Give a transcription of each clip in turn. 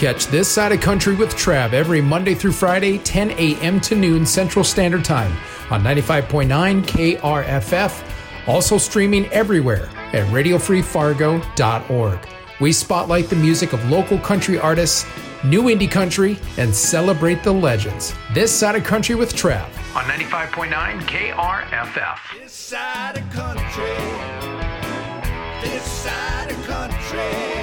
Catch This Side of Country with Trav every Monday through Friday, 10 a.m. to noon Central Standard Time on 95.9 KRFF. Also streaming everywhere at radiofreefargo.org. We spotlight the music of local country artists, new indie country, and celebrate the legends. This Side of Country with Trav on 95.9 KRFF. This side of country. This side of country.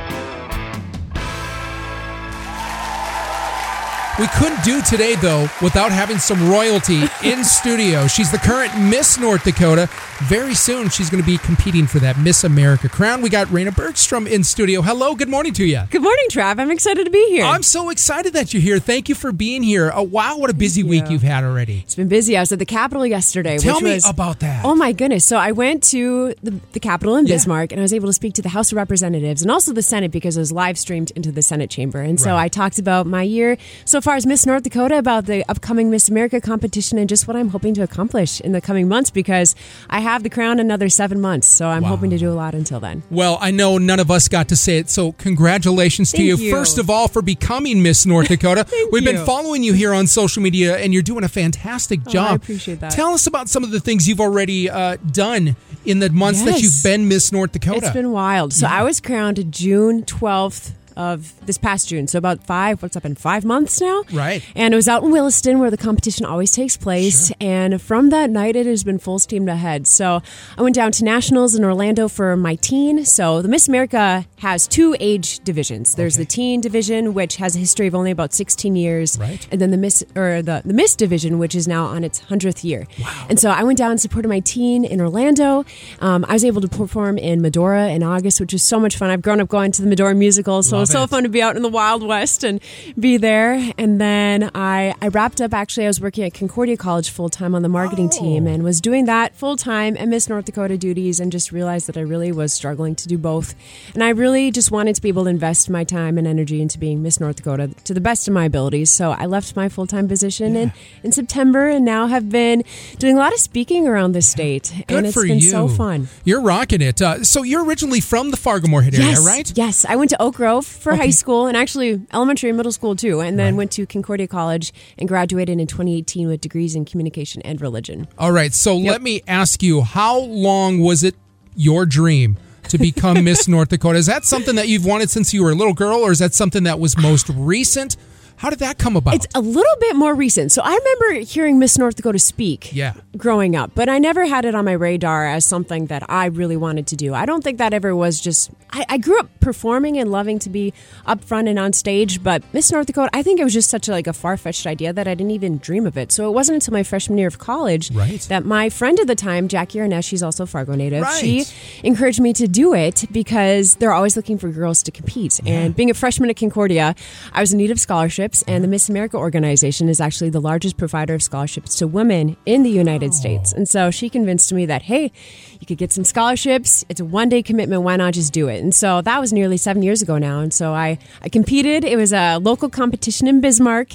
We couldn't do today, though, without having some royalty in studio. She's the current Miss North Dakota. Very soon, she's going to be competing for that Miss America crown. We got Raina Bergstrom in studio. Hello, good morning to you. Good morning, Trav. I'm excited to be here. I'm so excited that you're here. Thank you for being here. Wow, what a busy week you've had already. It's been busy. I was at the Capitol yesterday. Tell me about that. Oh, my goodness. So I went to the Capitol in Bismarck, and I was able to speak to the House of Representatives and also the Senate because it was live streamed into the Senate chamber. And so I talked about my year so far as Miss North Dakota, about the upcoming Miss America competition, and just what I'm hoping to accomplish in the coming months, because I have the crown another 7 months. So I'm hoping to do a lot until then. Well, I know none of us got to say it, so congratulations to you. First of all, for becoming Miss North Dakota. We've been following you here on social media, and you're doing a fantastic job. I appreciate that. Tell us about some of the things you've already done in the months that you've been Miss North Dakota. It's been wild. So I was crowned June 12th of this past June. So about 5 months now. Right. And it was out in Williston, where the competition always takes place. Sure. And from that night, it has been full steam ahead. So I went down to Nationals in Orlando for my teen. So the Miss America has 2 age divisions. There's the teen division, which has a history of only about 16 years. Right. And then the Miss division, which is now on its 100th year. Wow. And so I went down and supported my teen in Orlando. I was able to perform in Medora in August, which was so much fun. I've grown up going to the Medora musical, so it was so fun to be out in the Wild West and be there. And then I wrapped up, actually, I was working at Concordia College full-time on the marketing team, and was doing that full-time and Miss North Dakota duties, and just realized that I really was struggling to do both. And I really just wanted to be able to invest my time and energy into being Miss North Dakota to the best of my abilities. So I left my full-time position in September, and now have been doing a lot of speaking around the state. Good and it's for been you. so fun. You're rocking it. So you're originally from the Fargo-Moorhead area, right? Yes. I went to Oak Grove for high school, and actually elementary and middle school too, and then went to Concordia College and graduated in 2018 with degrees in communication and religion. All right, so let me ask you, how long was it your dream to become Miss North Dakota? Is that something that you've wanted since you were a little girl, or is that something that was most recent? How did that come about? It's a little bit more recent. So I remember hearing Miss North Dakota speak growing up, but I never had it on my radar as something that I really wanted to do. I don't think that ever was just... I grew up performing and loving to be up front and on stage, but Miss North Dakota, I think it was just such a far-fetched idea that I didn't even dream of it. So it wasn't until my freshman year of college that my friend at the time, Jackie Arnett, she's also a Fargo native, she encouraged me to do it because they're always looking for girls to compete. And being a freshman at Concordia, I was in need of scholarships. And the Miss America organization is actually the largest provider of scholarships to women in the United States. And so she convinced me that, hey, you could get some scholarships. It's a one-day commitment. Why not just do it? And so that was nearly 7 years ago now. And so I competed. It was a local competition in Bismarck.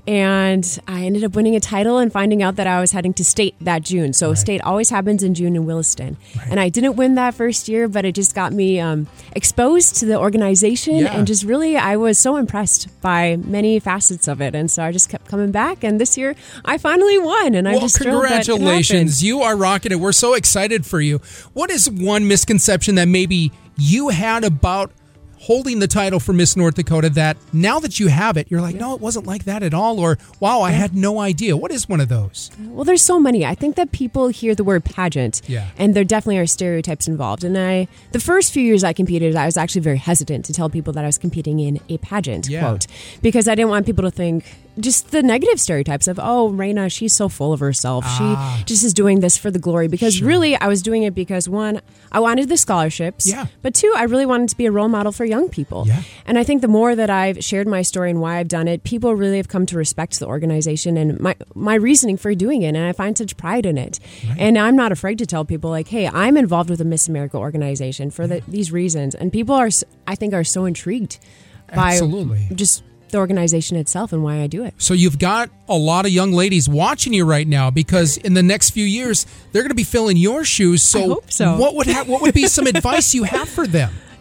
And I ended up winning a title and finding out that I was heading to state that June. So state always happens in June in Williston. And I didn't win that first year, but it just got me exposed to the organization. And just really, I was so impressed by many facets of it. And so I just kept coming back. And this year, I finally won. And I'm just thrilled that it happened. Congratulations. You are rocking it. We're so excited for you. What is one misconception that maybe you had about holding the title for Miss North Dakota that now that you have it, you're like, no, it wasn't like that at all, or wow, I had no idea? What is one of those? Well, there's so many. I think that people hear the word pageant, and there definitely are stereotypes involved. And the first few years I competed, I was actually very hesitant to tell people that I was competing in a pageant, quote, because I didn't want people to think just the negative stereotypes of, oh, Raina, she's so full of herself. She just is doing this for the glory. Because really, I was doing it because, one, I wanted the scholarships. But two, I really wanted to be a role model for young people. And I think the more that I've shared my story and why I've done it, people really have come to respect the organization and my reasoning for doing it. And I find such pride in it. And I'm not afraid to tell people, like, hey, I'm involved with the Miss America organization for these reasons. And people are, I think, are so intrigued by just the organization itself and why I do it. So you've got a lot of young ladies watching you right now, because in the next few years they're going to be filling your shoes. So, I hope so. What would be some advice you have for them?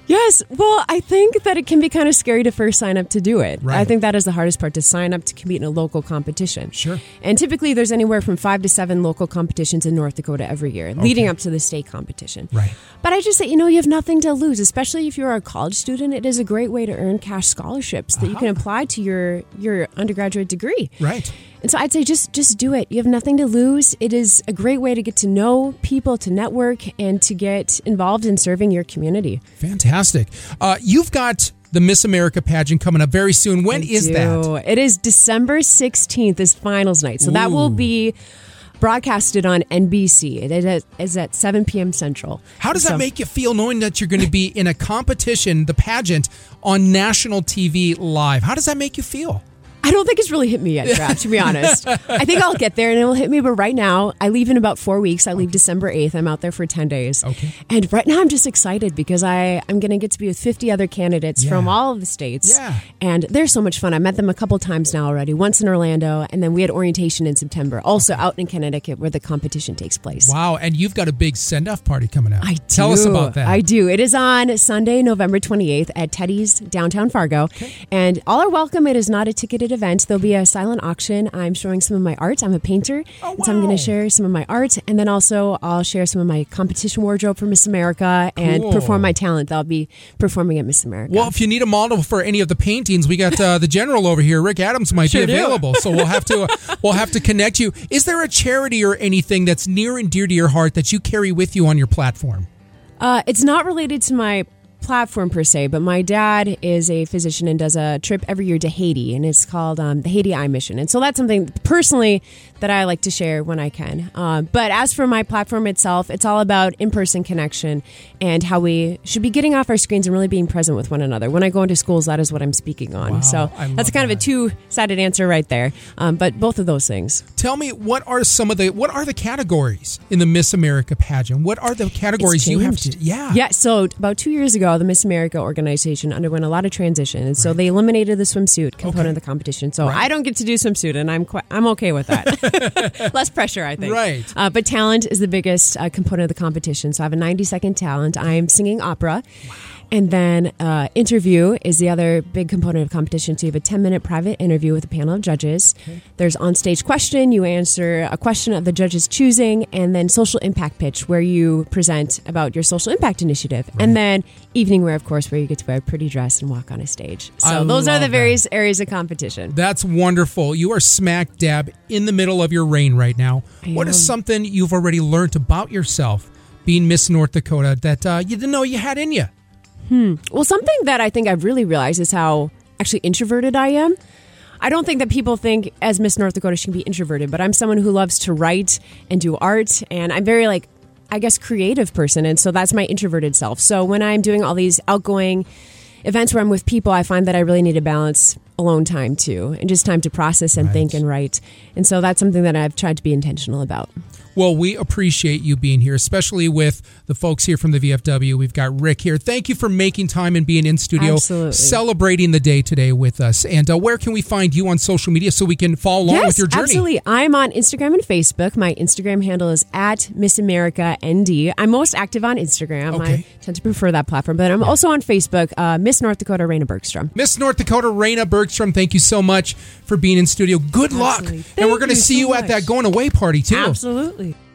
Yes. Well, I think that it can be kind of scary to first sign up to do it. Right. I think that is the hardest part, to sign up to compete in a local competition. Sure. And typically there's anywhere from 5 to 7 local competitions in North Dakota every year, leading up to the state competition. Right. But I just say, you have nothing to lose, especially if you're a college student. It is a great way to earn cash scholarships that you can apply to your undergraduate degree. Right. And so I'd say just do it. You have nothing to lose. It is a great way to get to know people, to network, and to get involved in serving your community. Fantastic. You've got the Miss America pageant coming up very soon. When is that? It is December 16th is finals night. So that will be broadcasted on NBC. It is at 7 p.m. Central. How does that make you feel, knowing that you're going to be in a competition, the pageant, on national TV live? How does that make you feel? I don't think it's really hit me yet, Trav, to be honest. I think I'll get there and it will hit me. But right now, I leave in about 4 weeks. I leave December 8th. I'm out there for 10 days. Okay. And right now, I'm just excited because I'm going to get to be with 50 other candidates from all of the states. Yeah. And they're so much fun. I met them a couple times now already, once in Orlando, and then we had orientation in September, also out in Connecticut where the competition takes place. Wow. And you've got a big send-off party coming up. I do. Tell us about that. I do. It is on Sunday, November 28th at Teddy's, downtown Fargo. Okay. And all are welcome. It is not a ticketed event. There'll be a silent auction. I'm showing some of my art. I'm a painter. Oh, wow. So I'm going to share some of my art. And then also I'll share some of my competition wardrobe for Miss America and perform my talent. I'll be performing at Miss America. Well, if you need a model for any of the paintings, we got the general over here. Rick Adams might be available. So we'll have to connect you. Is there a charity or anything that's near and dear to your heart that you carry with you on your platform? It's not related to my platform per se, but my dad is a physician and does a trip every year to Haiti, and it's called the Haiti Eye Mission. And so that's something personally that I like to share when I can. But as for my platform itself, it's all about in-person connection and how we should be getting off our screens and really being present with one another. When I go into schools, that is what I'm speaking on. Wow, so that's kind of a two-sided answer right there. But both of those things. Tell me, what are the categories in the Miss America pageant? What are the categories you have to? Yeah. So about 2 years ago, the Miss America organization underwent a lot of transition, and so they eliminated the swimsuit component of the competition. So I don't get to do swimsuit, and I'm okay with that. Less pressure, I think. Right. But talent is the biggest component of the competition. So I have a 90-second talent. I'm singing opera. Wow. And then interview is the other big component of competition. So you have a 10-minute private interview with a panel of judges. Okay. There's on-stage question. You answer a question of the judge's choosing. And then social impact pitch, where you present about your social impact initiative. Right. And then evening wear, of course, where you get to wear a pretty dress and walk on a stage. So those are the various areas of competition. That's wonderful. You are smack dab in the middle of your reign right now. What is something you've already learned about yourself being Miss North Dakota that you didn't know you had in you? Well, something that I think I've really realized is how actually introverted I am. I don't think that people think as Miss North Dakota she can be introverted, but I'm someone who loves to write and do art, and I'm very creative person, and so that's my introverted self. So when I'm doing all these outgoing events where I'm with people, I find that I really need to balance alone time too, and just time to process and think and write. And so that's something that I've tried to be intentional about. Well, we appreciate you being here, especially with the folks here from the VFW. We've got Rick here. Thank you for making time and being in studio, celebrating the day today with us. And where can we find you on social media so we can follow along with your journey? Absolutely. I'm on Instagram and Facebook. My Instagram handle is @MissAmericaND. I'm most active on Instagram. Okay. I tend to prefer that platform, but I'm also on Facebook, Miss North Dakota Raina Bergstrom. Miss North Dakota Raina Bergstrom, thank you so much for being in studio. Good luck. And we're going to see you at that going away party too. Absolutely.